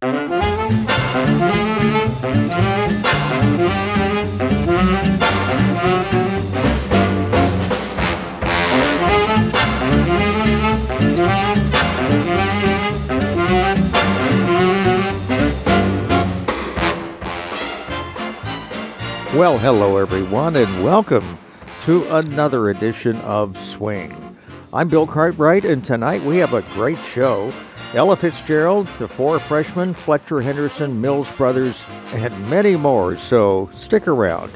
Well, hello everyone, and welcome to another edition of Swing. I'm Bill Cartwright, and tonight we have a great show. Ella Fitzgerald, the Four Freshmen, Fletcher Henderson, Mills Brothers, and many more, so stick around.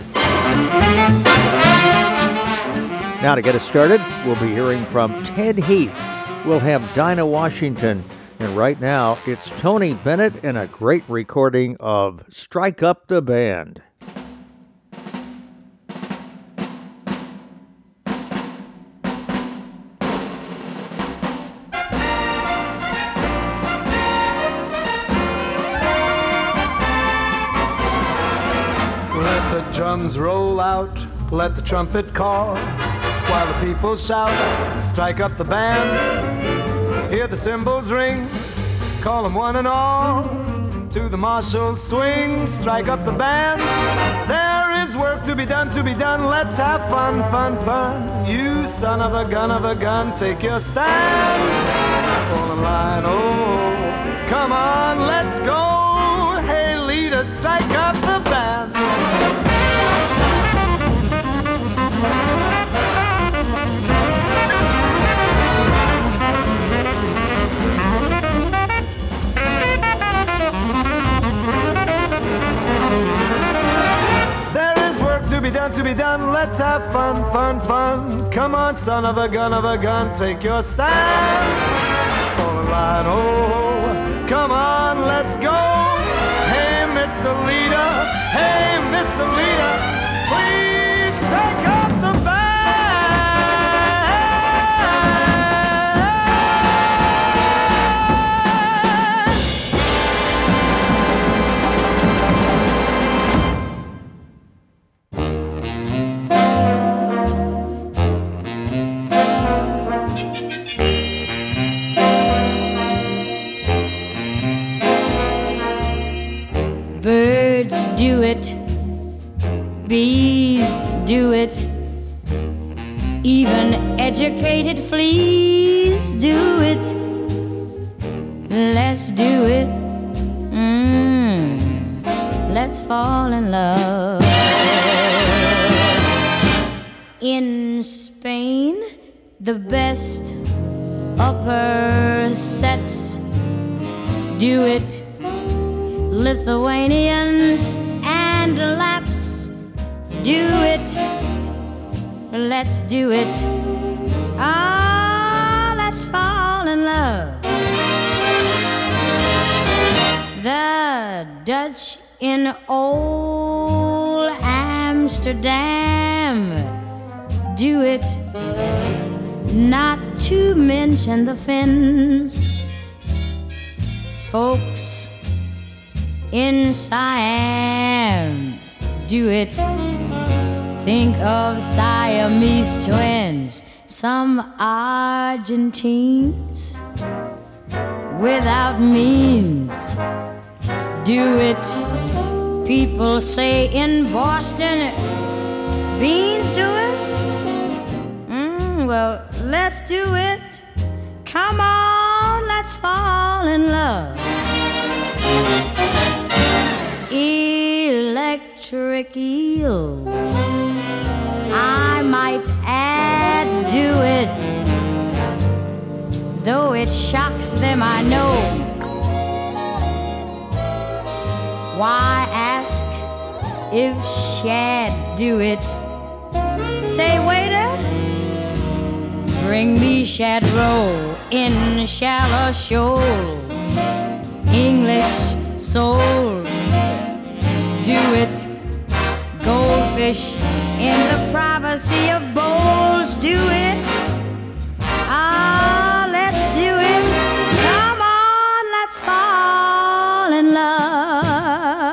Now to get us started, we'll be hearing from Ted Heath. We'll have Dinah Washington, and right now it's Tony Bennett and a great recording of Strike Up the Band. Drums roll out, let the trumpet call, while the people shout, strike up the band. Hear the cymbals ring, call them one and all, to the martial swing, strike up the band. There is work to be done, let's have fun, fun, fun. You son of a gun, take your stand. Fall in line, oh, come on, let's go. Hey leader, strike up the band. To be done, let's have fun, fun, fun. Come on, son of a gun, take your stand. Fall in line, oh, come on, let's go. Hey, Mr. Leader, please take up the band. Birds do it, bees do it, even educated fleas do it. Let's do it, let's fall in love. In Spain, the best upper sets do it. Lithuanians and Laps do it. Let's do it. Ah, let's fall in love. The Dutch in old Amsterdam do it. Not to mention the Finns. Folks in Siam do it. Think of Siamese twins, some Argentines without means do it. People say in Boston beans do it. Well, let's do it. Come on, let's fall in love. Electric eels, I might add, do it. Though it shocks them, I know. Why ask if shad do it? Say, waiter, bring me shad roll in shallow shoals. English souls do it. Goldfish in the privacy of bowls do it. Ah, let's do it. Come on, let's fall in love.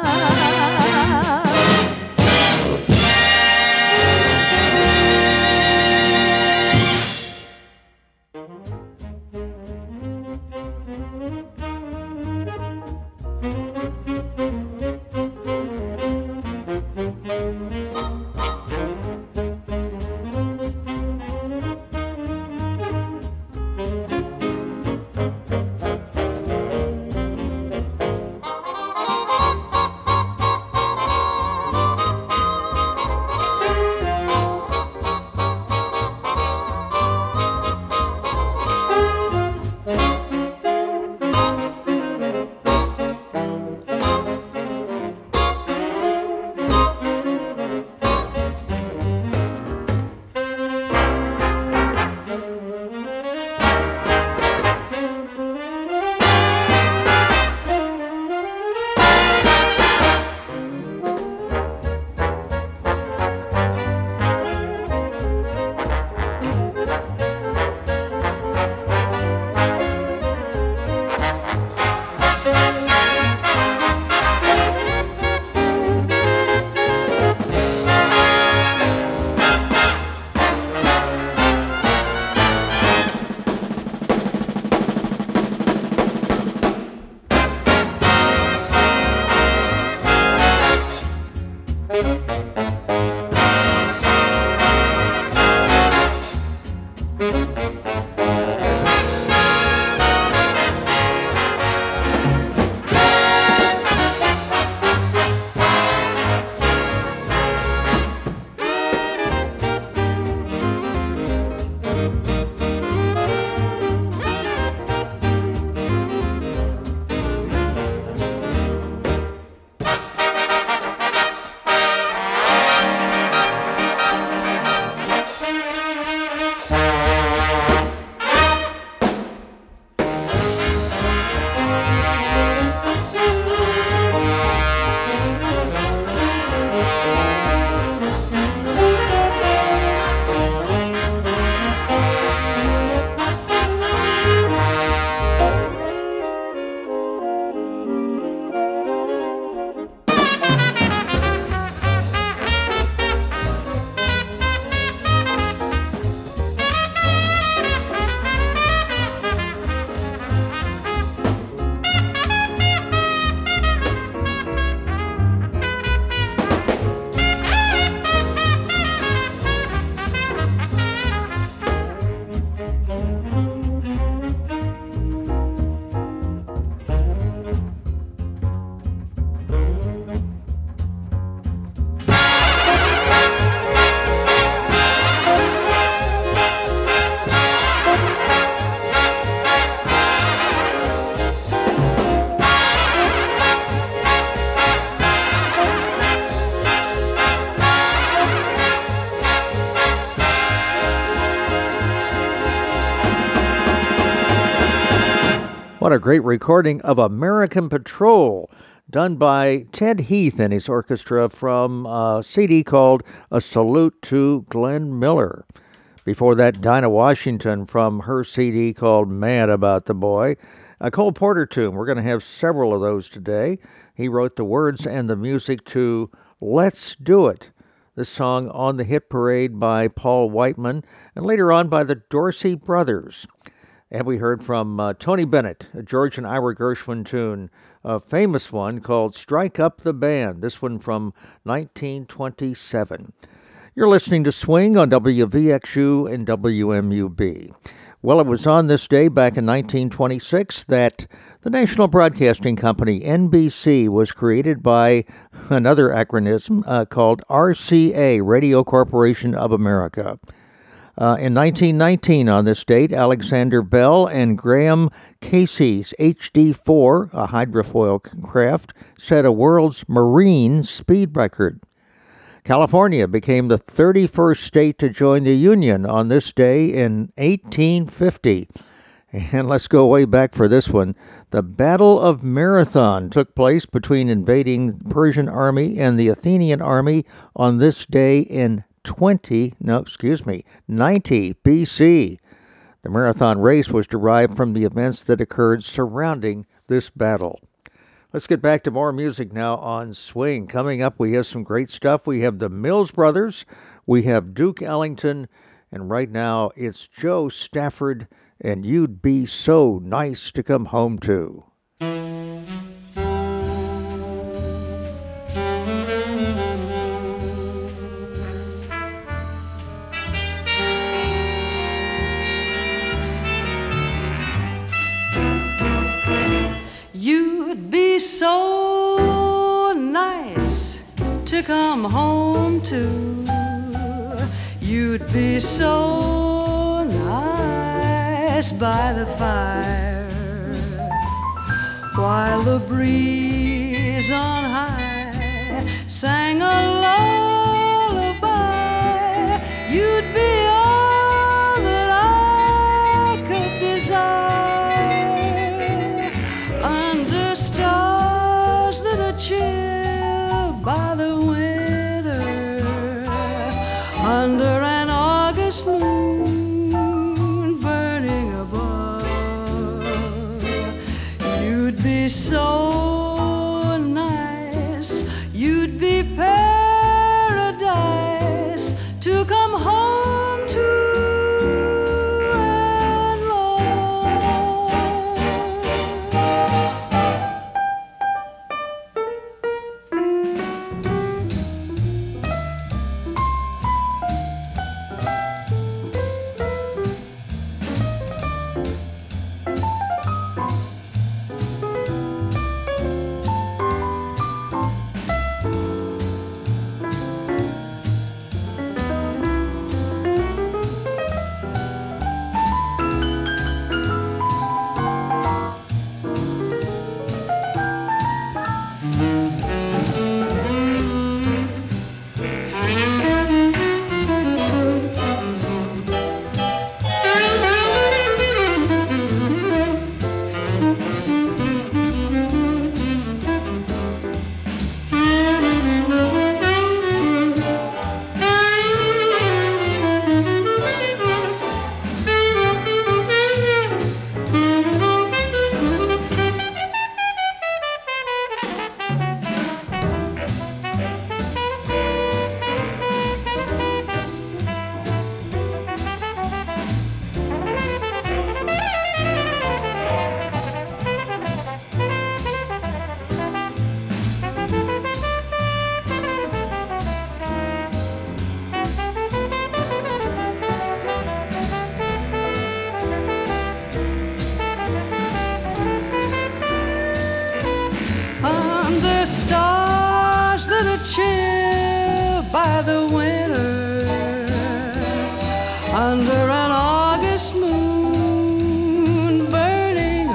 a great recording of American Patrol, done by Ted Heath and his orchestra from a CD called A Salute to Glenn Miller. Before that, Dinah Washington from her CD called Mad About the Boy. A Cole Porter tune. We're going to have several of those today. He wrote the words and the music to Let's Do It, this song on the hit parade by Paul Whiteman, and later on by the Dorsey Brothers. And we heard from Tony Bennett, a George and Ira Gershwin tune, a famous one called Strike Up the Band, this one from 1927. You're listening to Swing on WVXU and WMUB. Well, it was on this day back in 1926 that the National Broadcasting Company, NBC, was created by another acronym called RCA, Radio Corporation of America. In 1919, on this date, Alexander Bell and Graham Casey's HD-4, a hydrofoil craft, set a world's marine speed record. California became the 31st state to join the Union on this day in 1850. And let's go way back for this one. The Battle of Marathon took place between invading Persian army and the Athenian army on this day in 90 BC. The marathon race was derived from the events that occurred surrounding this battle. Let's get back to more music now on Swing. Coming up, we have some great stuff. We have the Mills Brothers, we have Duke Ellington, and right now it's Joe Stafford, and You'd Be So Nice to Come Home To. You'd be so nice to come home to. You'd be so nice by the fire while the breeze on high sang a lullaby. You'd be all that I could desire under stars that are chill by the winter, under an August moon burning above. You'd be so nice, you'd be paradise to come home to and love. Under stars that are chill by the winter, under an August moon burning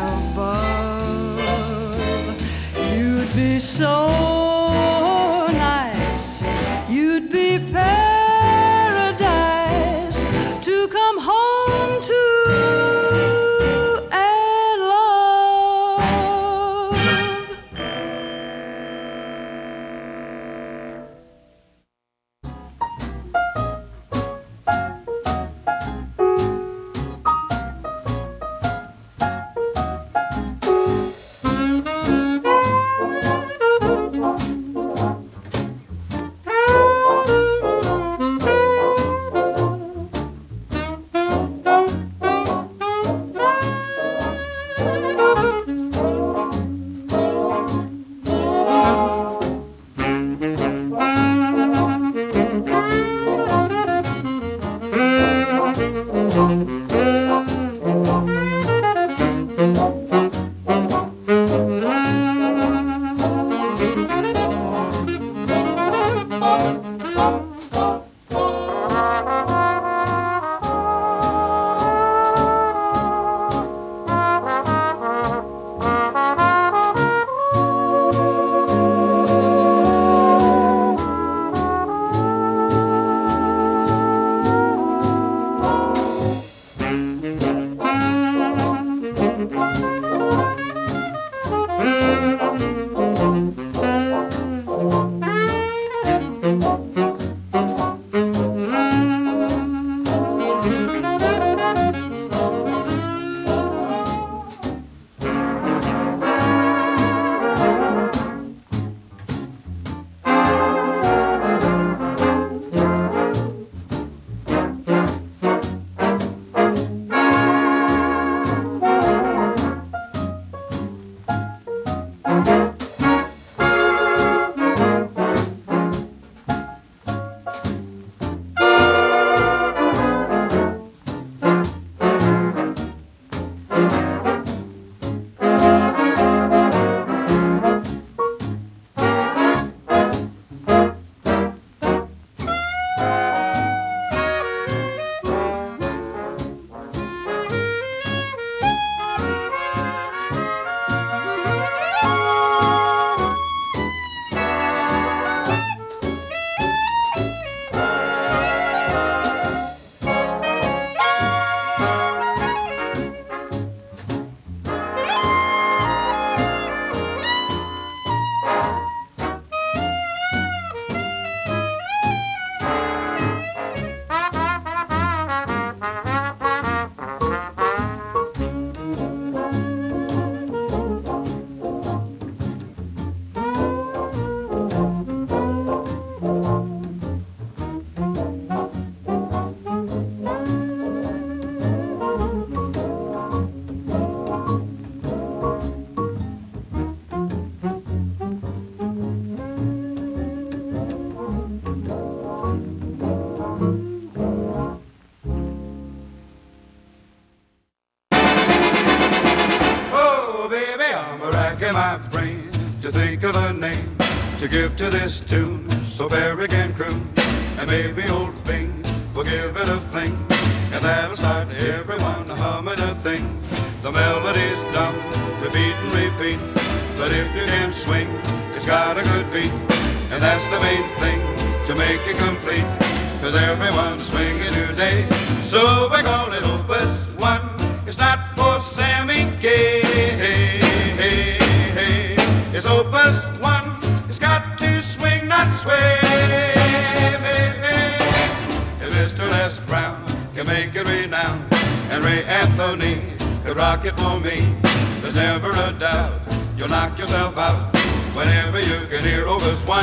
above. You'd be so nice, you'd be paradise to come home to and love. my brain to think of a name to give to this tune so Barry can croon. And maybe old Bing will give it a fling, and that'll start everyone humming a thing. The melody's dumb, repeat and repeat, but if you can swing, it's got a good beat. And that's the main thing to make it complete, 'cause everyone's swinging today. So we call it Opus 1. It's not for Sammy Kaye. It's Opus 1. It's got to swing, not sway. If Mr. Les Brown can make it renowned, and Ray Anthony could rock it for me, there's never a doubt you'll knock yourself out whenever you can hear Opus 1.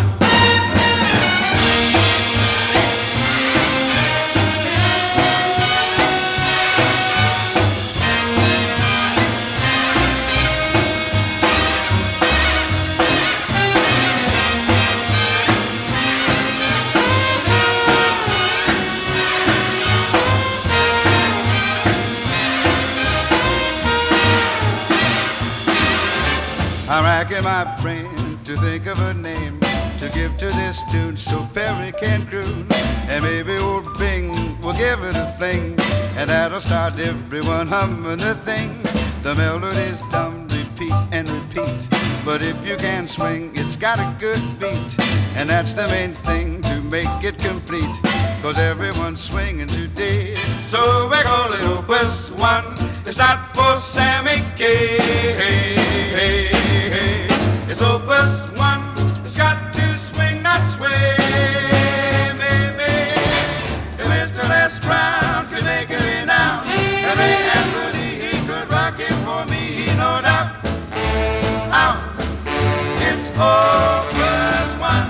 I'm racking my brain to think of a name to give to this tune so Perry can croon. And maybe old Bing will give it a fling, and that'll start everyone humming the thing. The melody's dumb, repeat and repeat, but if you can swing, it's got a good beat. And that's the main thing to make it complete, 'cause everyone's swinging today. So we call it Opus 1. It's not for Sammy Kaye. It's Opus 1. It's got to swing, not sway. Maybe if Mr. Les Brown could make it renowned, and Ray Anthony, he could rock it for me, he no doubt. Out. It's Opus 1.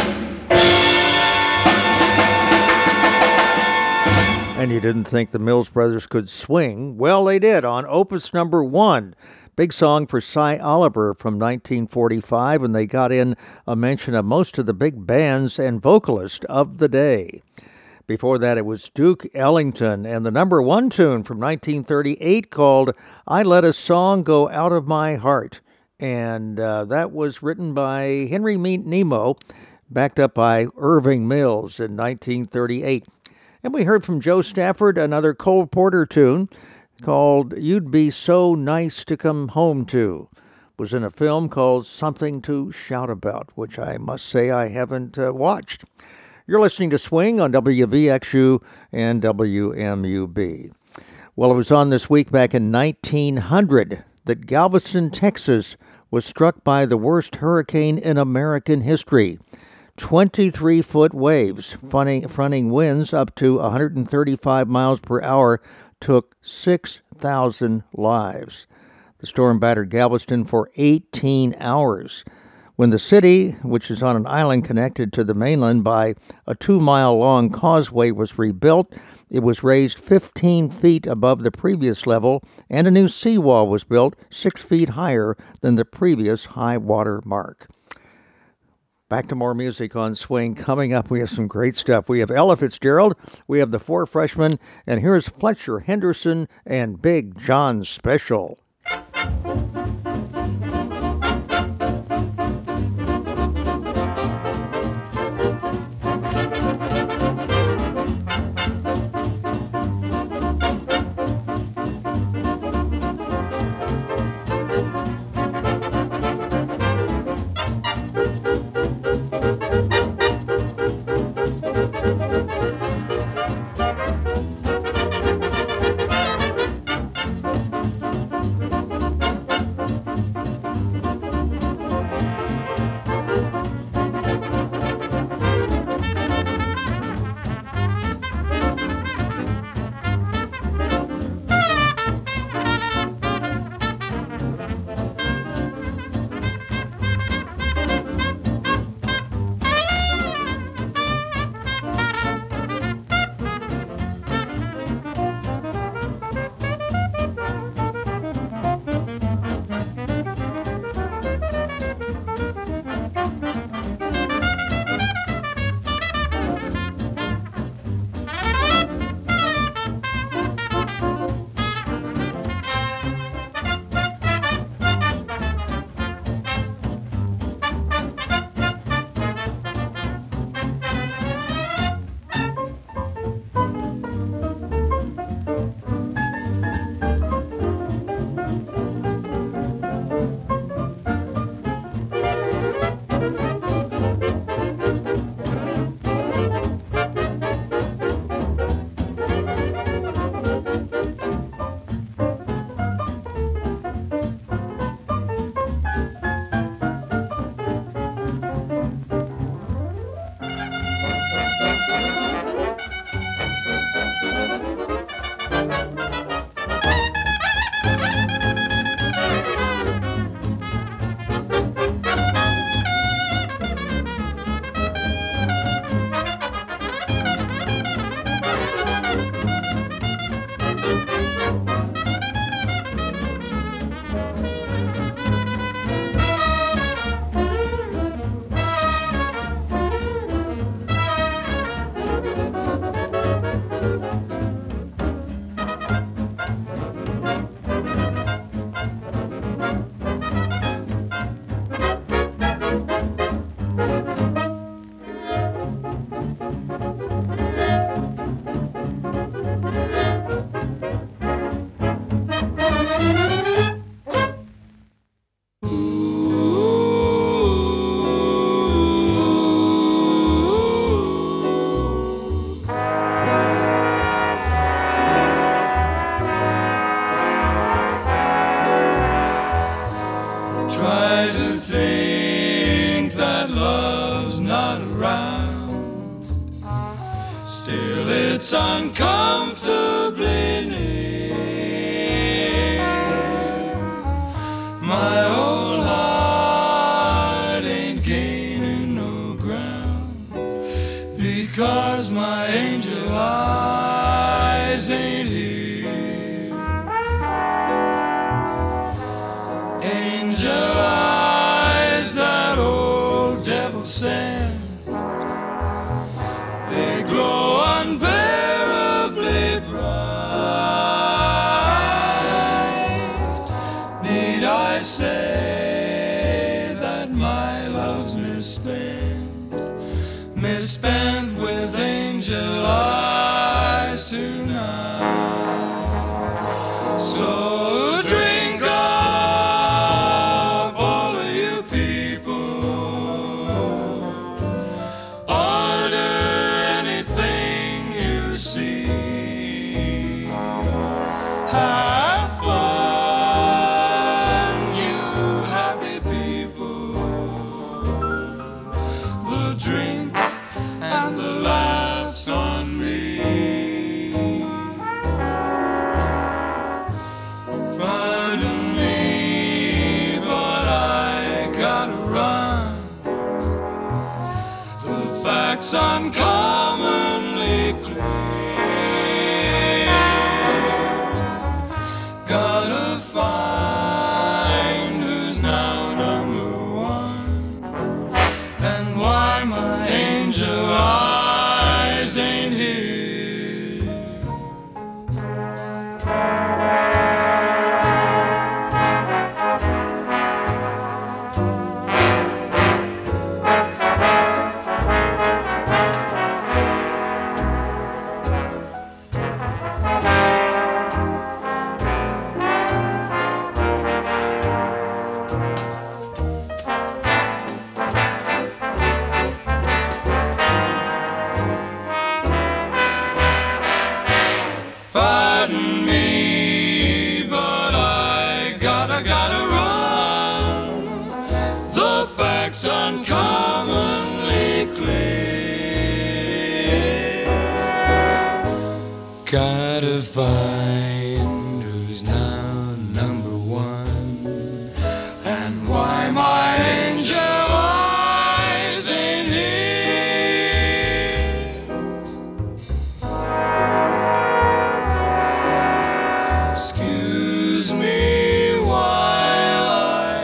And you didn't think the Mills Brothers could swing? Well, they did on Opus number 1. Big song for Cy Oliver from 1945, and they got in a mention of most of the big bands and vocalists of the day. Before that, it was Duke Ellington and the number 1 tune from 1938 called I Let a Song Go Out of My Heart. And that was written by Henry Nemo, backed up by Irving Mills in 1938. And we heard from Joe Stafford another Cole Porter tune called You'd Be So Nice to Come Home To. It was in a film called Something to Shout About, which I must say I haven't watched. You're listening to Swing on WVXU and WMUB. Well, it was on this week back in 1900 that Galveston, Texas was struck by the worst hurricane in American history. 23-foot waves, fronting winds up to 135 miles per hour, took 6,000 lives. The storm battered Galveston for 18 hours. When the city, which is on an island connected to the mainland by a 2-mile-long causeway, was rebuilt, it was raised 15 feet above the previous level, and a new seawall was built 6 feet higher than the previous high water mark. Back to more music on Swing. Coming up, we have some great stuff. We have Ella Fitzgerald, we have the Four Freshmen, and here's Fletcher Henderson and Big John Special. It's uncomfortably near. My old heart ain't gaining no ground because my angel eyes ain't here. Angel eyes that old devil sent, they glow unbearably bright. Need I say love's misspent with angel eyes tonight. So drink up, all of you people. Order anything you see. Have fun, you happy people. The drink and the laughs on me. Pardon me, but I gotta run. The facts uncommonly clear. Gotta find who's now number one, and why my angel eyes ain't here. Pardon me, but I gotta run. The facts uncommonly clear. Gotta find who's now number one, and why my angel eyes ain't here. Excuse me while I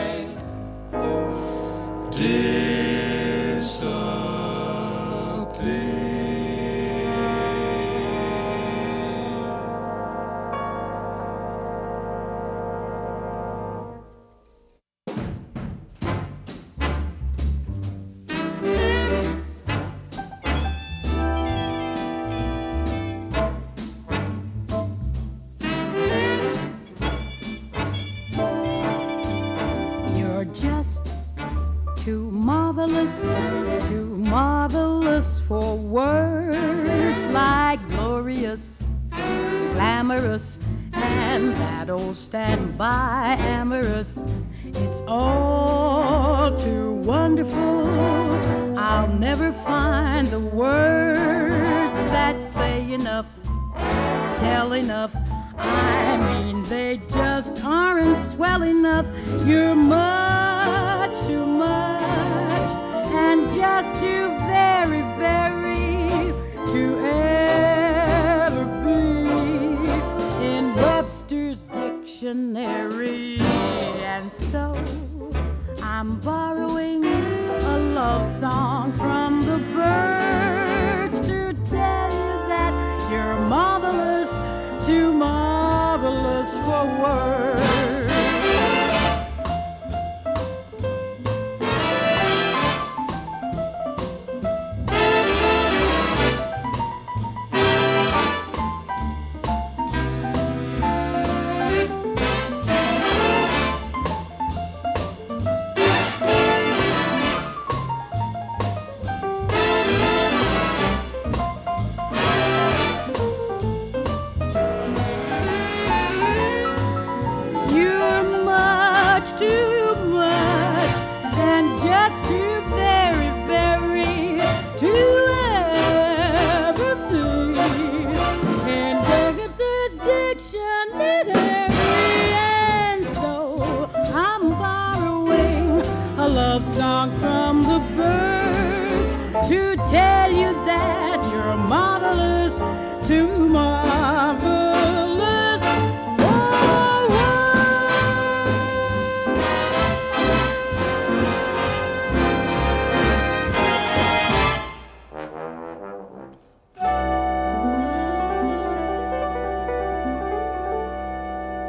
You're just too marvelous for words like glorious, glamorous, and that old standby amorous. It's all too wonderful. I'll never find the words that say enough, tell enough. I mean, they just aren't swell enough. You're much too much, and just too very, very to ever be in Webster's dictionary. And so I'm borrowing a love song from the birds to tell you that you're marvelous, too marvelous for words. Song from the birds to tell you that you're marvelous, too marvelous for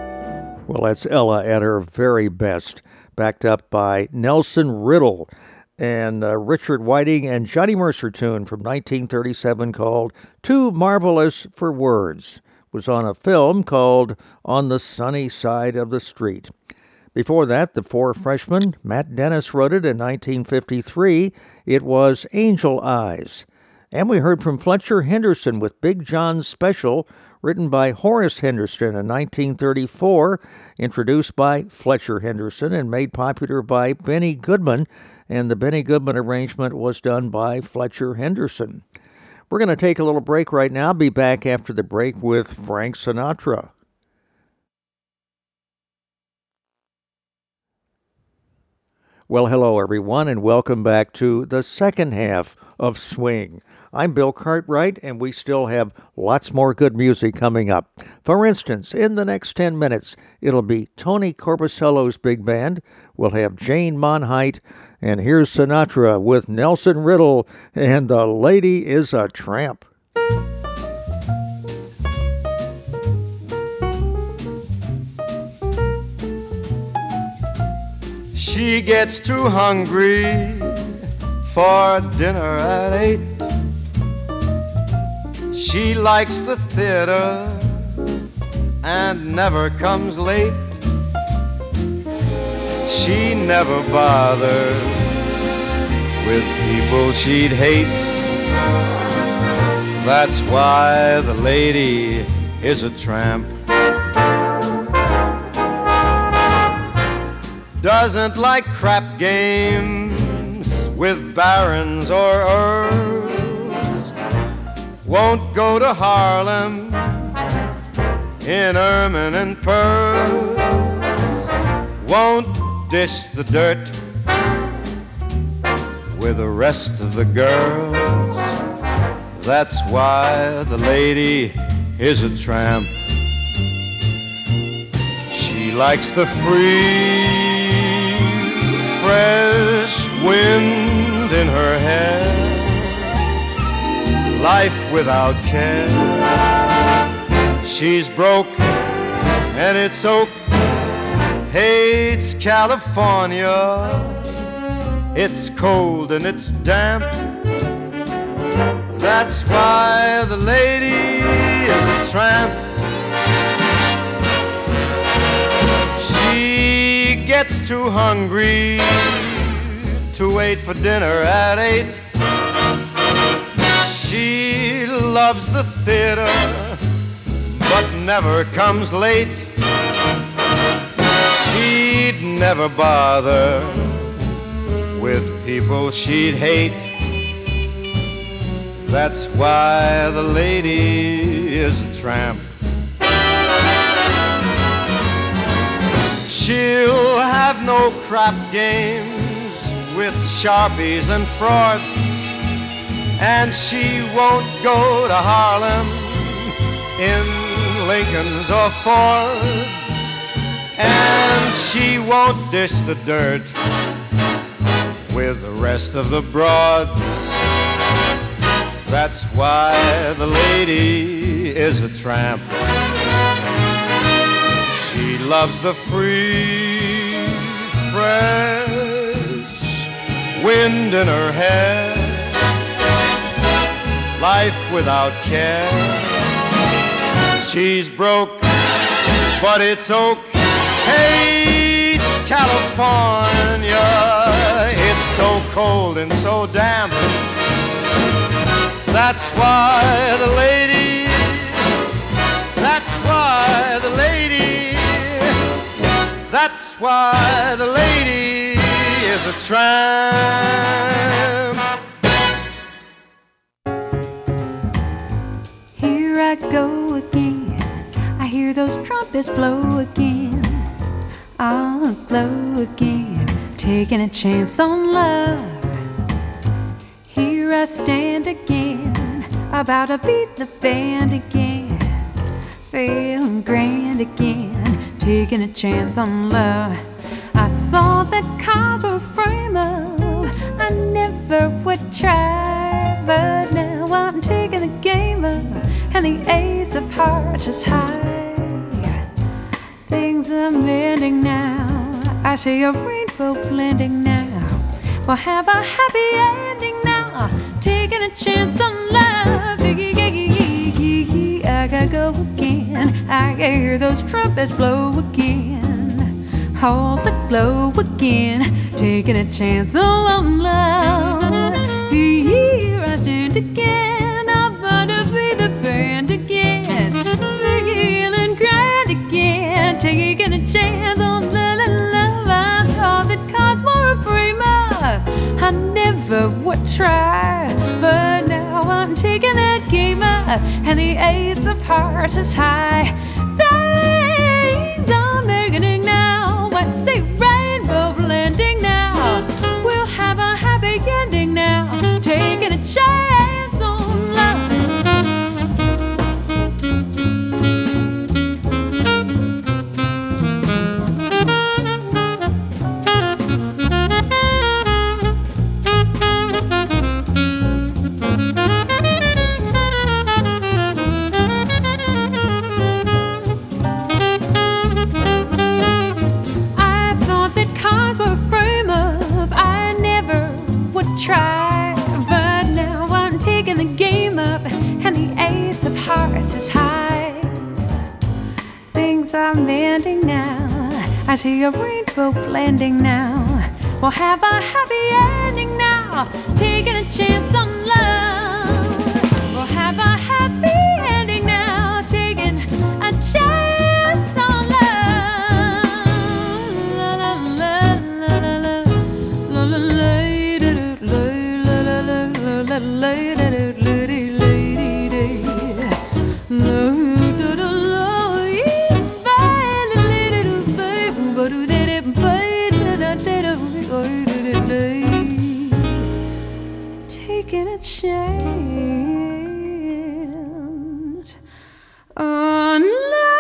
Well, that's Ella at her very best, backed up by Nelson Riddle. and Richard Whiting and Johnny Mercer tune from 1937 called Too Marvelous for Words. It was on a film called On the Sunny Side of the Street. Before that, the Four Freshmen, Matt Dennis wrote it in 1953. It was Angel Eyes. And we heard from Fletcher Henderson with Big John's Special, written by Horace Henderson in 1934, introduced by Fletcher Henderson and made popular by Benny Goodman, and the Benny Goodman arrangement was done by Fletcher Henderson. We're going to take a little break right now. Be back after the break with Frank Sinatra. Well, hello, everyone, and welcome back to the second half of Swing. I'm Bill Cartwright, and we still have lots more good music coming up. For instance, in the next 10 minutes, it'll be Tony Corbusello's big band. We'll have Jane Monheit, and here's Sinatra with Nelson Riddle, and The Lady is a Tramp. She gets too hungry for dinner at 8. She likes the theater and never comes late. She never bothers with people she'd hate. That's why the lady is a tramp. Doesn't like crap games with barons or earls. Won't go to Harlem in ermine and pearls. Won't dish the dirt with the rest of the girls. That's why the lady is a tramp. She likes the free, fresh wind in her hair, life without care. She's broke and it's oak, hates California. It's cold and it's damp. That's why the lady is a tramp. She gets too hungry to wait for dinner at 8. She loves the theater but never comes late. She'd never bother with people she'd hate. That's why the lady is a tramp. She'll have no crap games with Sharpies and frauds, and she won't go to Harlem in Lincolns or Fords, and she won't dish the dirt with the rest of the broads. That's why the lady is a tramp. She loves the free, fresh wind in her hair, life without care. She's broke, but it's oak, hates California. It's so cold and so damp. That's why the lady, that's why the lady, that's why the lady is a tramp. Here I go again, I hear those trumpets blow again. I'll glow again, taking a chance on love. Here I stand again, about to beat the band again, feeling grand again, taking a chance on love. I thought that cards were frame up, I never would try, but now I'm taking the game up, and the ace of hearts is high. Things are mending now, I see a rainbow blending now, We'll have a happy ending now, taking a chance on love. I gotta go again, I can hear those trumpets blow again, hold the glow again, taking a chance on love. Here I stand again, I'm gonna be the band again, feeling grand again, taking a chance on love. I thought that cards were a frame up, I never would try, but now I'm taking that game up, and the ace of hearts is high. Things are beginning now, I say rainbow blending now. We'll have a happy ending now, taking a chance on love. Try, but now I'm taking the game up, and the ace of hearts is high. Things are mending now, I see a rainbow blending now. We'll have a happy ending now, taking a chance on love. We'll have a happy ending now, taking a chance on love. La, la, la, la, la, la, la, la, la. Taking a chance on love.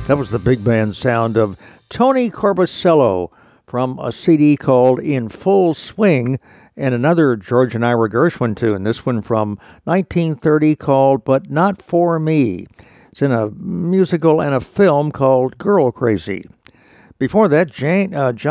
That was the big band sound of Tony Corbusello from a CD called In Full Swing, and another George and Ira Gershwin tune, this one from 1930 called But Not For Me. It's in a musical and a film called Girl Crazy. Before that, Jane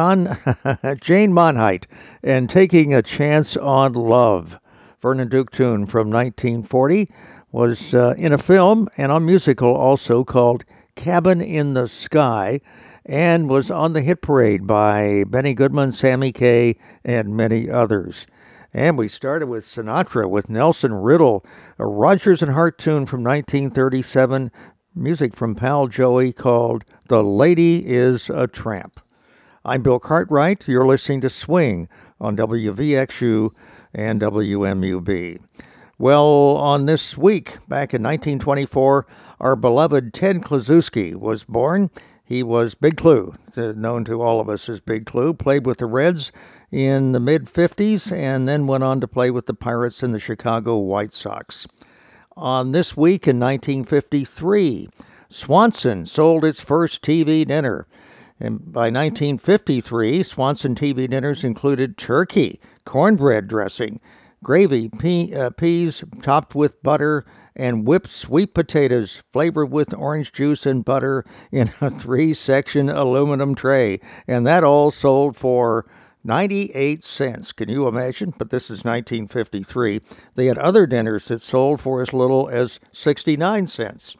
Monheit and Taking a Chance on Love. Vernon Duke tune from 1940 was in a film and a musical also called Cabin in the Sky, and was on the hit parade by Benny Goodman, Sammy Kaye, and many others. And we started with Sinatra with Nelson Riddle, a Rodgers and Hart tune from 1937, music from Pal Joey called The Lady is a Tramp. I'm Bill Cartwright. You're listening to Swing on WVXU and WMUB. Well, on this week, back in 1924, our beloved Ted Kluszewski was born. He was Big Clue, known to all of us as Big Clue, played with the Reds in the mid-50s and then went on to play with the Pirates and the Chicago White Sox. On this week in 1953, Swanson sold its first TV dinner. And by 1953, Swanson TV dinners included turkey, cornbread dressing, gravy, peas topped with butter, and whipped sweet potatoes flavored with orange juice and butter in a 3-section aluminum tray. And that all sold for 98 cents. Can you imagine? But this is 1953. They had other dinners that sold for as little as 69 cents.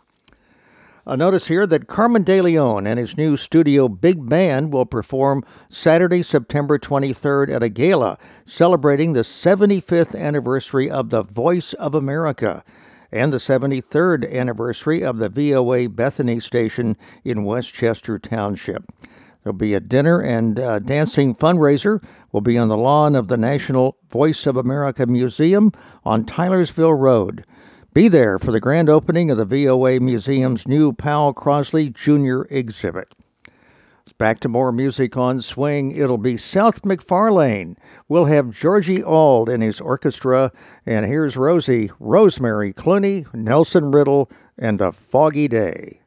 Notice here that Carmen De Leon and his new studio Big Band will perform Saturday, September 23rd at a gala celebrating the 75th anniversary of the Voice of America and the 73rd anniversary of the VOA Bethany station in Westchester Township. There'll be a dinner and dancing fundraiser will be on the lawn of the National Voice of America Museum on Tylersville Road. Be there for the grand opening of the VOA Museum's new Powell Crosley Jr. exhibit. It's back to more music on Swing. It'll be Seth MacFarlane. We'll have Georgie Auld and his orchestra. And here's Rosemary Clooney, Nelson Riddle, and A Foggy Day.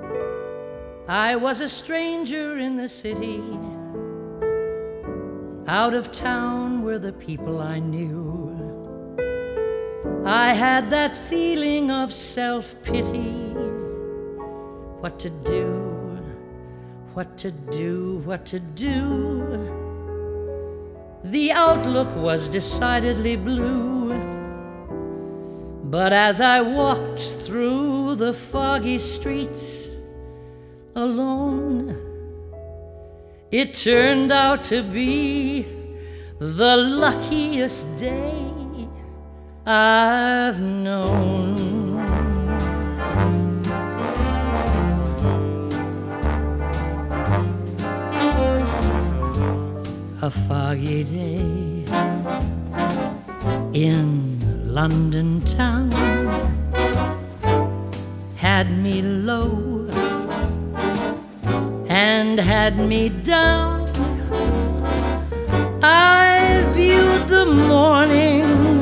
I was a stranger in the city. Out of town were the people I knew. I had that feeling of self-pity. What to do, what to do, what to do. The outlook was decidedly blue. But as I walked through the foggy streets alone, it turned out to be the luckiest day I've known. A foggy day in London town had me low and had me down. I viewed the morning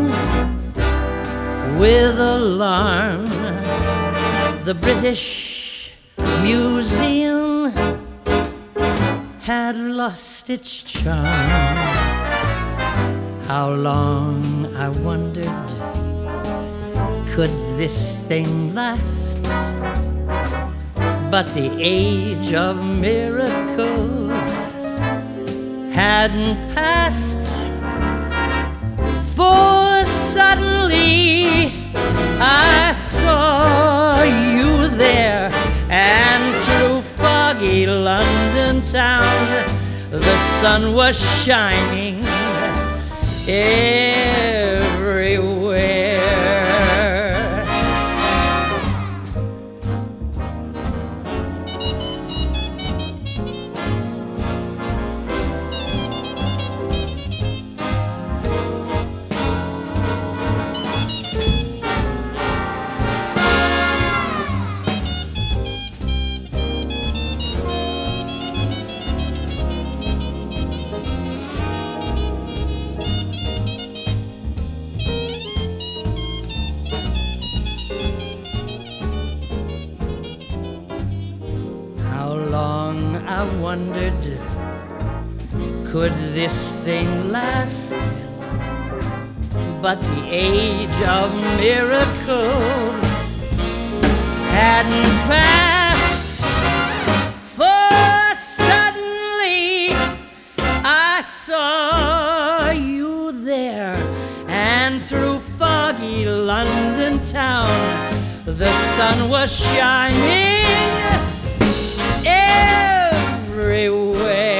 with alarm. The British Museum had lost its charm. How long, I wondered, could this thing last? But the age of miracles hadn't passed. For suddenly I saw you there, and through foggy London town the sun was shining everywhere. wondered, could this thing last? But the age of miracles hadn't passed, for suddenly I saw you there, and through foggy London town the sun was shining everywhere.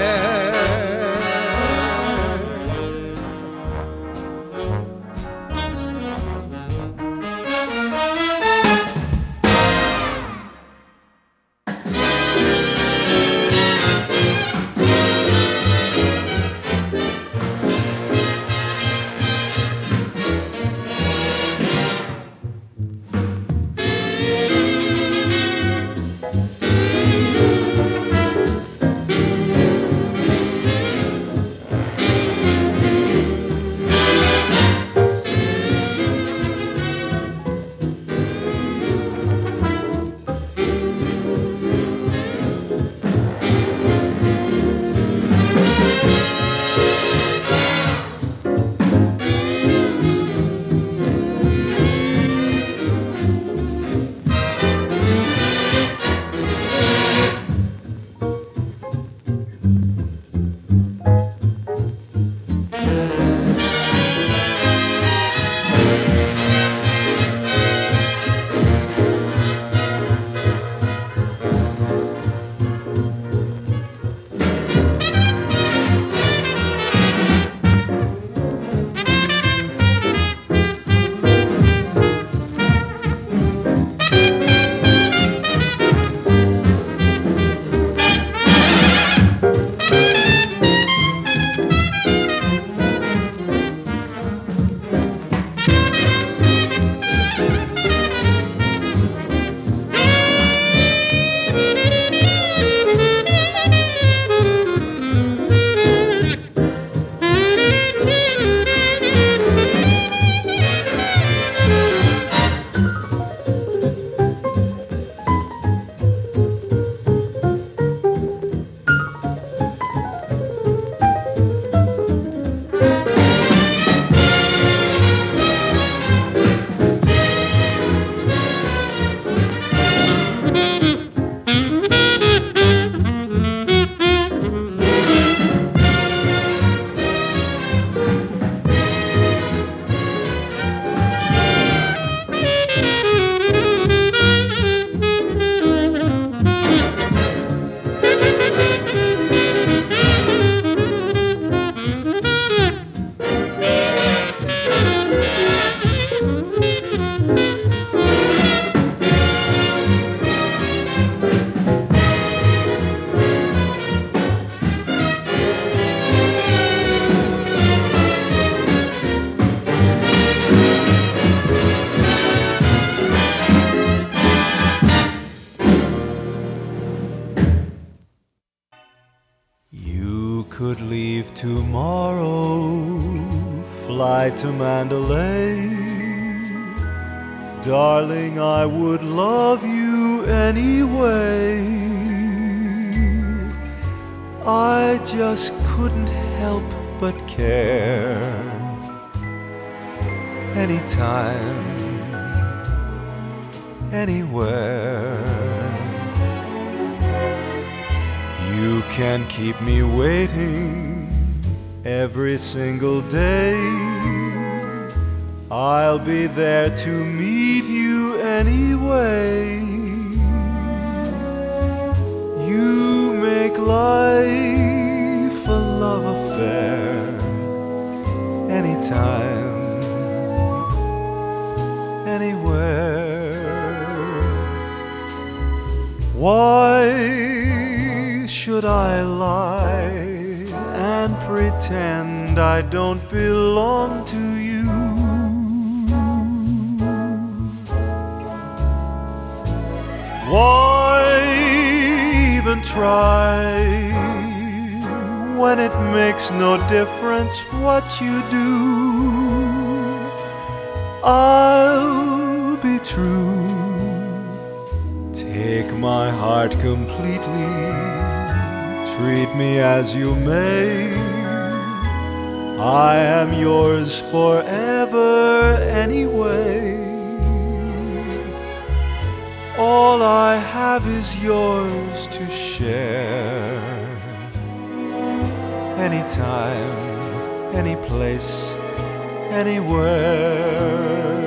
could leave tomorrow, fly to Mandalay. Darling, I would love you anyway. I just couldn't help but care. Anytime, anywhere. You can keep me waiting every single day. I'll be there to meet you anyway. You make life a love affair. Anytime, anywhere. Why should I lie and pretend I don't belong to you? Why even try when it makes no difference what you do? I'll be true. Take my heart completely. treat me as you may. I am yours forever anyway. All I have is yours to share. Anytime, any place, anywhere.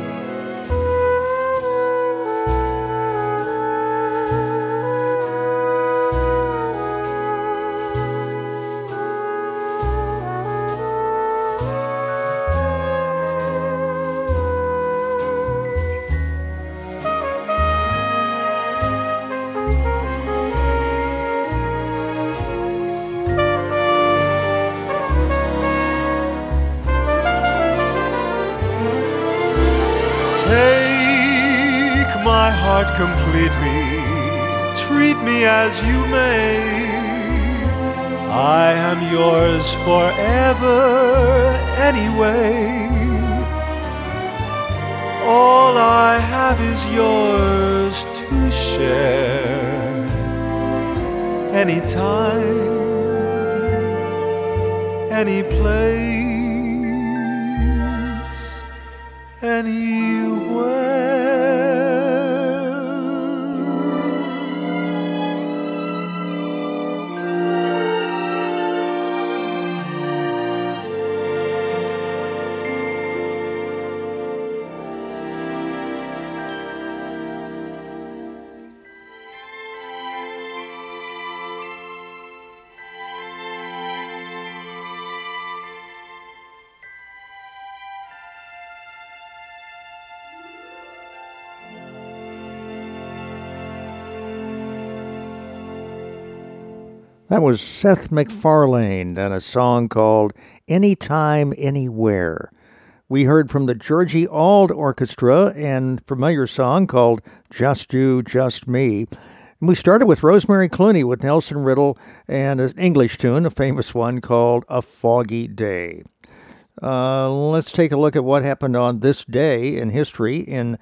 My heart completely, treat me as you may. I am yours forever anyway. All I have is yours to share. Anytime, any place, anywhere. That was Seth MacFarlane and a song called Anytime, Anywhere. We heard from the Georgie Auld Orchestra and familiar song called Just You, Just Me. And we started with Rosemary Clooney with Nelson Riddle and an English tune, a famous one called A Foggy Day. Let's take a look at what happened on this day in history in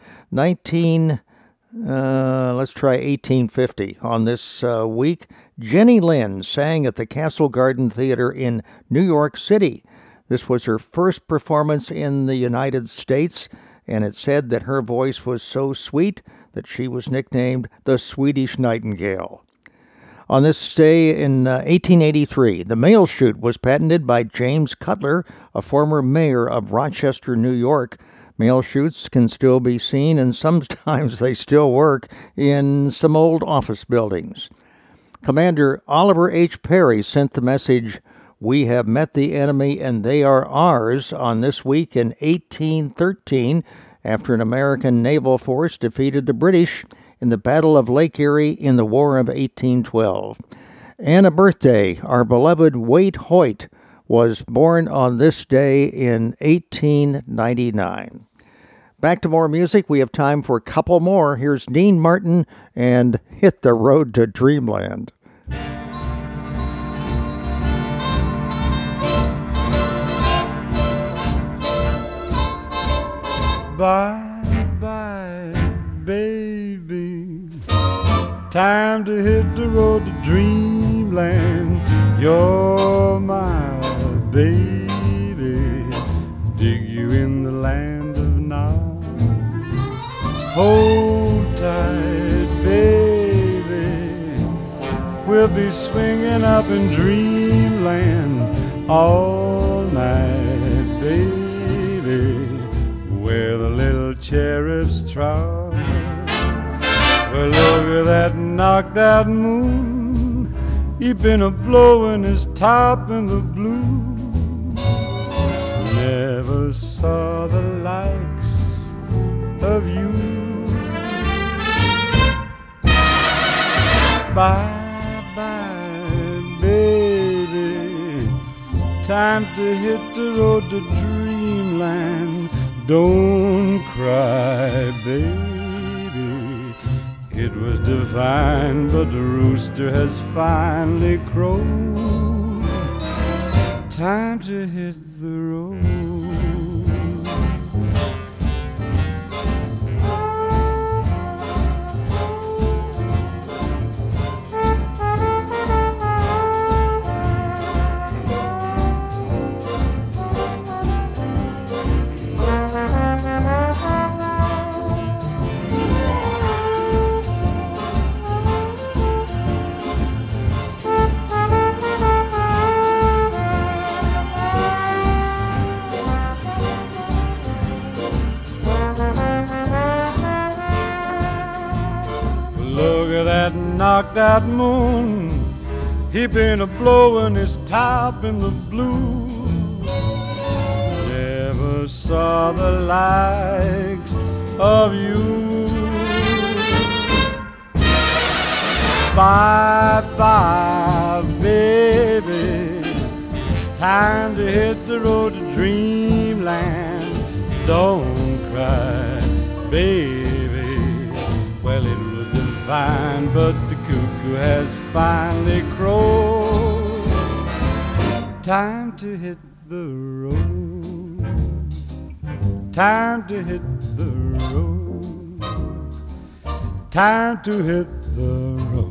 1850. On this week, Jenny Lind sang at the Castle Garden Theater in New York City. This was her first performance in the United States, and it said that her voice was so sweet that she was nicknamed the Swedish Nightingale. On this day in 1883, the mail chute was patented by James Cutler, a former mayor of Rochester, New York. Mail chutes can still be seen, and sometimes they still work, in some old office buildings. Commander Oliver H. Perry sent the message, "We have met the enemy and they are ours," on this week in 1813, after an American naval force defeated the British in the Battle of Lake Erie in the War of 1812. And a birthday, our beloved Waite Hoyt was born on this day in 1899. Back to more music. We have time for a couple more. Here's Dean Martin and Hit the Road to Dreamland. Bye-bye, baby. Time to hit the road to dreamland. You're my baby. Dig you in the land of now. Hold tight, baby. We'll be swinging up in dreamland all night, baby, where the little cherubs trot. Well, look at that knocked out moon. He been a-blowing his top in the blue. Never saw the likes of you. Bye-bye, baby. Time to hit the road to dreamland. Don't cry, baby. It was divine, but the rooster has finally crowed. Time to hit the road. knocked out moon, he been a blowing his top in the blue. Never saw the likes of you. Bye-bye, baby, time to hit the road to dreamland. Don't cry, baby, well it was divine, but the cuckoo has finally crowed. Time to hit the road, time to hit the road, time to hit the road.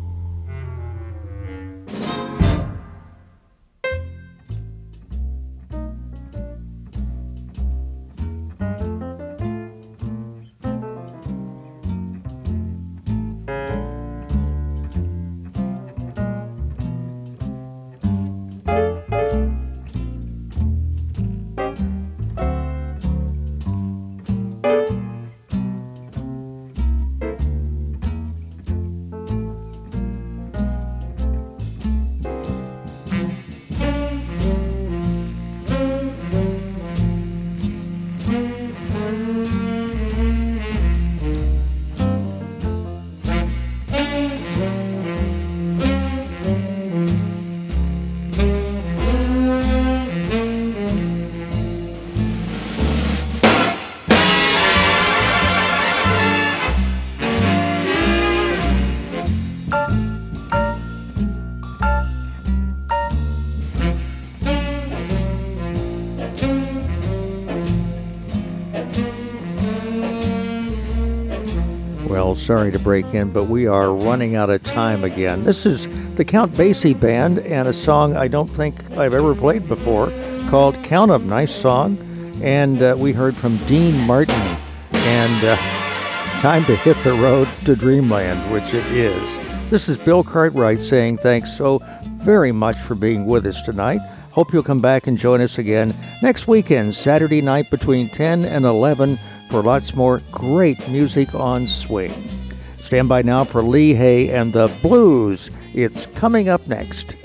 Well, sorry to break in, but we are running out of time again. This is the Count Basie Band and a song I don't think I've ever played before called Count 'Em. Nice song. And we heard from Dean Martin and Time to Hit the Road to Dreamland, which it is. This is Bill Cartwright saying thanks so very much for being with us tonight. Hope you'll come back and join us again next weekend, Saturday night between 10 and 11 for lots more great music on swing. Stand by now for Lee Hay and the Blues. It's coming up next.